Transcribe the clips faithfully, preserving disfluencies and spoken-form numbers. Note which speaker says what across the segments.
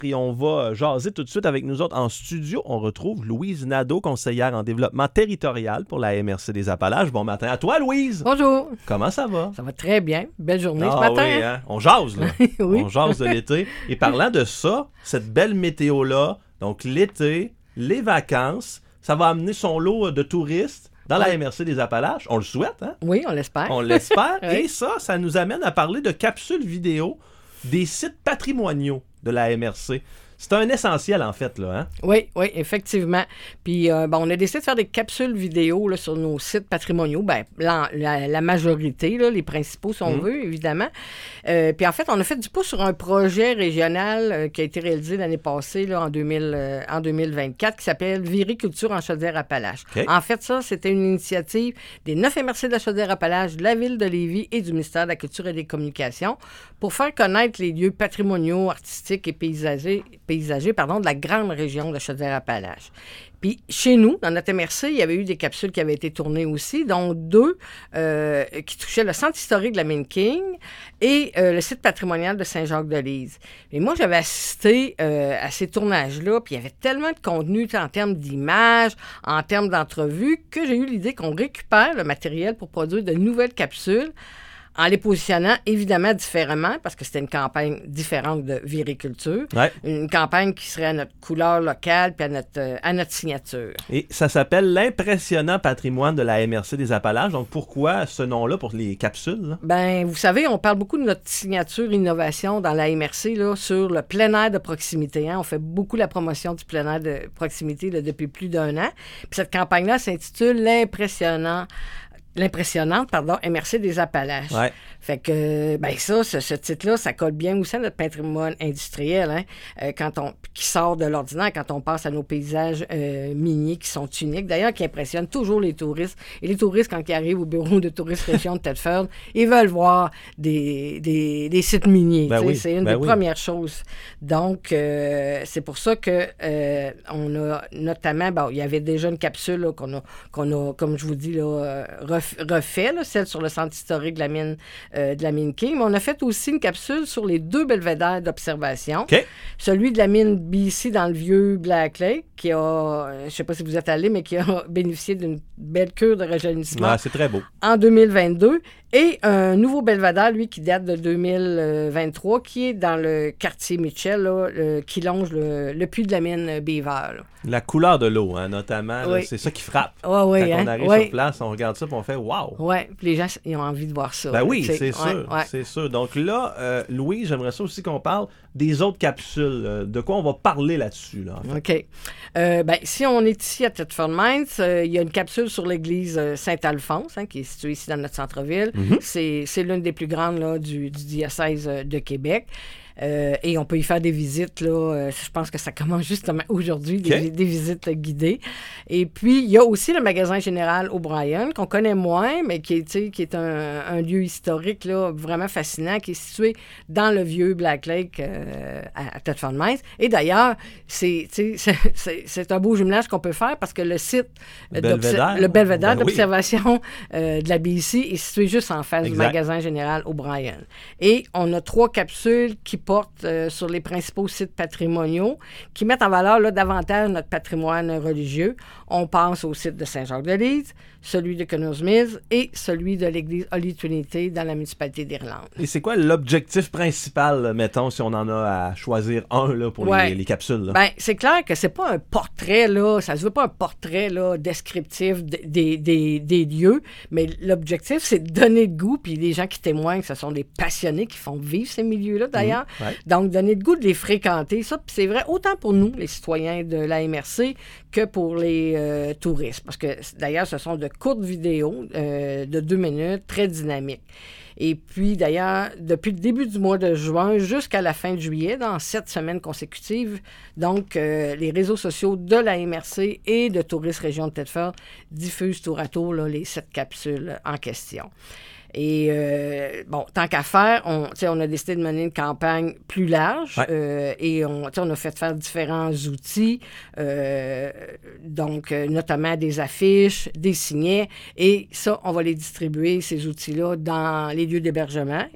Speaker 1: Et on va jaser tout de suite avec nous autres en studio. On retrouve Louise Nadeau, conseillère en développement territorial pour la M R C des Appalaches. Bon matin à toi, Louise.
Speaker 2: Bonjour.
Speaker 1: Comment ça va?
Speaker 2: Ça va très bien. Belle journée
Speaker 1: ah,
Speaker 2: ce matin.
Speaker 1: Oui, hein? On jase, là.
Speaker 2: Oui.
Speaker 1: On jase de l'été. Et parlant de ça, cette belle météo-là, donc l'été, les vacances, ça va amener son lot de touristes dans la M R C des Appalaches. On le souhaite, hein?
Speaker 2: Oui, on l'espère.
Speaker 1: On l'espère.
Speaker 2: Oui.
Speaker 1: Et ça, ça nous amène à parler de capsules vidéo des sites patrimoniaux de la M R C. C'est un essentiel, en fait, là, hein?
Speaker 2: Oui, oui, effectivement. Puis, euh, bon, on a décidé de faire des capsules vidéo là, sur nos sites patrimoniaux. Bien, la, la, la majorité, là, les principaux, si on
Speaker 1: mmh.
Speaker 2: veut, évidemment. Euh, puis, en fait, on a fait du pouce sur un projet régional euh, qui a été réalisé l'année passée, là, en, deux mille, euh, en deux mille vingt-quatre, qui s'appelle Viriculture en Chaudière-Appalaches.
Speaker 1: Okay.
Speaker 2: En fait, ça, c'était une initiative des neuf M R C de la Chaudière-Appalaches, de la Ville de Lévis et du ministère de la Culture et des Communications pour faire connaître les lieux patrimoniaux, artistiques et paysagers, paysagers pardon, de la grande région de la Chaudière-Appalaches. Puis, chez nous, dans notre M R C, il y avait eu des capsules qui avaient été tournées aussi, dont deux euh, qui touchaient le centre historique de la Mine King et euh, le site patrimonial de Saint-Jacques-de-Lise. Et moi, j'avais assisté euh, à ces tournages-là, puis il y avait tellement de contenu en termes d'images, en termes d'entrevues, que j'ai eu l'idée qu'on récupère le matériel pour produire de nouvelles capsules en les positionnant évidemment différemment, parce que c'était une campagne différente de viriculture.
Speaker 1: Ouais.
Speaker 2: Une campagne qui serait à notre couleur locale puis à notre, euh, à notre signature.
Speaker 1: Et ça s'appelle l'impressionnant patrimoine de la M R C des Appalaches. Donc, pourquoi ce nom-là pour les capsules? Là?
Speaker 2: Ben, vous savez, on parle beaucoup de notre signature innovation dans la M R C là, sur le plein air de proximité. Hein? On fait beaucoup la promotion du plein air de proximité là, depuis plus d'un an. Puis cette campagne-là s'intitule l'impressionnant L'impressionnante, pardon, M R C des Appalaches.
Speaker 1: Ouais.
Speaker 2: Fait que, ben ça, ce, ce titre-là, ça colle bien aussi à notre patrimoine industriel, hein, euh, quand on, qui sort de l'ordinaire quand on passe à nos paysages euh, miniers qui sont uniques, d'ailleurs, qui impressionnent toujours les touristes. Et les touristes, quand ils arrivent au bureau de tourisme région de Thetford, ils veulent voir des, des, des sites miniers. Ben oui, c'est une ben des oui. premières choses. Donc, euh, c'est pour ça que euh, on a notamment, bon, il y avait déjà une capsule là, qu'on a, qu'on a, comme je vous dis, là, refait, là, celle sur le centre historique de la mine euh, de la mine King, mais on a fait aussi une capsule sur les deux belvédères d'observation.
Speaker 1: Okay.
Speaker 2: Celui de la mine B C dans le vieux Black Lake, qui a, euh, je ne sais pas si vous êtes allé, mais qui a bénéficié d'une belle cure de rajeunissement.
Speaker 1: Ah, c'est très beau.
Speaker 2: En deux mille vingt-deux. Et un nouveau belvédère, lui, qui date de deux mille vingt-trois, qui est dans le quartier Mitchell, là, le, qui longe le, le puits de la mine Beaver. Là.
Speaker 1: La couleur de l'eau, hein, notamment,
Speaker 2: oui.
Speaker 1: là, c'est ça qui frappe.
Speaker 2: Ouais, oui,
Speaker 1: Quand
Speaker 2: hein?
Speaker 1: on arrive
Speaker 2: oui.
Speaker 1: sur place, on regarde ça et on fait « wow ».
Speaker 2: Oui, puis les gens, ils ont envie de voir ça.
Speaker 1: Ben
Speaker 2: là,
Speaker 1: oui,
Speaker 2: t'sais.
Speaker 1: c'est sûr,
Speaker 2: ouais, ouais.
Speaker 1: c'est sûr. Donc là, euh, Louis, j'aimerais ça aussi qu'on parle des autres capsules. Euh, de quoi on va parler là-dessus, là, en fait.
Speaker 2: OK. Euh, ben, si on est ici à Thetford Mines, euh, il y a une capsule sur l'église Saint-Alphonse, hein, qui est située ici dans notre centre-ville. Mm-hmm. C'est, c'est l'une des plus grandes là, du, du diocèse de Québec. Euh, et on peut y faire des visites, là. Euh, je pense que ça commence justement aujourd'hui, okay. des, des visites guidées. Et puis, il y a aussi le magasin général O'Brien, qu'on connaît moins, mais qui est, qui est un, un lieu historique là, vraiment fascinant, qui est situé dans le vieux Black Lake euh, à, à Thetford Mines. Et d'ailleurs, c'est, c'est, c'est, c'est un beau jumelage qu'on peut faire parce que le site,
Speaker 1: le belvédère,
Speaker 2: le belvédère
Speaker 1: ben
Speaker 2: d'observation oui. euh, de la B C est situé juste en face exact. Du magasin général O'Brien. Et on a trois capsules qui portent euh, sur les principaux sites patrimoniaux qui mettent en valeur là, davantage notre patrimoine religieux. On pense au site de Saint-Jacques-de-Lise, celui de Connors Mills et celui de l'église Holy Trinity dans la municipalité d'Irlande.
Speaker 1: Et c'est quoi l'objectif principal, mettons, si on en a à choisir un là, pour
Speaker 2: ouais.
Speaker 1: les, les capsules? Là?
Speaker 2: Ben, c'est clair que c'est pas un portrait, là, ça se veut pas un portrait là, descriptif des, des, des lieux, mais l'objectif, c'est de donner le goût, puis les gens qui témoignent, ce sont des passionnés qui font vivre ces milieux-là, d'ailleurs. Mmh, ouais. Donc, donner le goût de les fréquenter, ça, puis c'est vrai autant pour nous, les citoyens de la M R C, que pour les euh, touristes. Parce que, d'ailleurs, ce sont de courtes vidéos euh, de deux minutes, très dynamiques. Et puis, d'ailleurs, depuis le début du mois de juin jusqu'à la fin de juillet, dans sept semaines consécutives, donc, euh, les réseaux sociaux de la M R C et de Tourisme Région de Thetford diffusent tour à tour là, les sept capsules en question. Et, euh, bon, tant qu'à faire, on, on a décidé de mener une campagne plus large ouais. euh, et on, on a fait faire différents outils, euh, donc euh, notamment des affiches, des signets, et ça, on va les distribuer, ces outils-là, dans les lieux d'hébergement.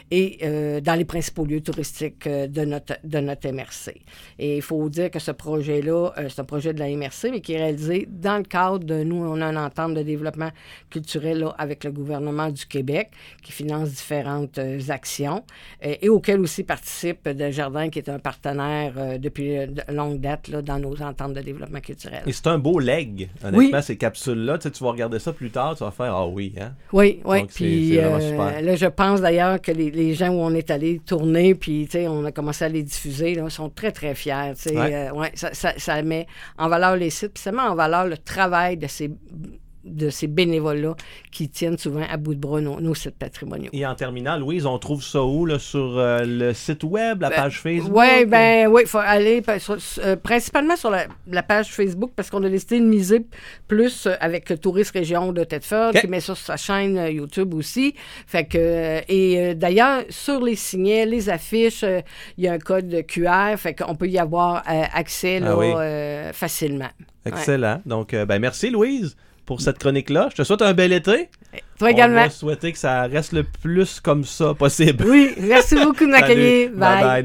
Speaker 2: et euh, dans les principaux lieux touristiques euh, de notre, de notre M R C. Et il faut dire que ce projet-là, euh, c'est un projet de la M R C, mais qui est réalisé dans le cadre de, nous, on a une entente de développement culturel là, avec le gouvernement du Québec, qui finance différentes euh, actions, euh, et auquel aussi participe Desjardins, qui est un partenaire euh, depuis euh, de longue date là, dans nos ententes de développement culturel.
Speaker 1: Et c'est un beau leg, honnêtement, oui. Ces capsules-là. Tu sais, tu vas regarder ça plus tard, tu vas faire « Ah oui, hein? »
Speaker 2: Oui, oui. Puis euh, là, je pense d'ailleurs que les, les gens où on est allé tourner, puis tu sais, on a commencé à les diffuser, là, sont très, très fiers. Tu sais, ouais. Euh, ouais, ça, ça, ça met en valeur les sites, puis ça met en valeur le travail de ces de ces bénévoles-là qui tiennent souvent à bout de bras nos, nos sites patrimoniaux.
Speaker 1: Et en terminant, Louise, on trouve ça où, là, sur euh, le site web, la ben, page Facebook?
Speaker 2: Oui, ben oui, il faut aller sur, euh, principalement sur la, la page Facebook parce qu'on a décidé de miser plus euh, avec le Tourisme Région de Thetford, okay. qui met ça sur sa chaîne euh, YouTube aussi. Fait que, euh, et euh, d'ailleurs, sur les signets, les affiches, il euh, y a un code Q R, fait qu'on peut y avoir euh, accès là, ah oui. euh, facilement.
Speaker 1: Excellent. Ouais. Donc, euh, ben merci Louise pour cette chronique-là. Je te souhaite un bel été.
Speaker 2: Toi également.
Speaker 1: On va souhaiter que ça reste le plus comme ça possible.
Speaker 2: Oui, merci beaucoup de m'accueillir. Bye. Bye bye.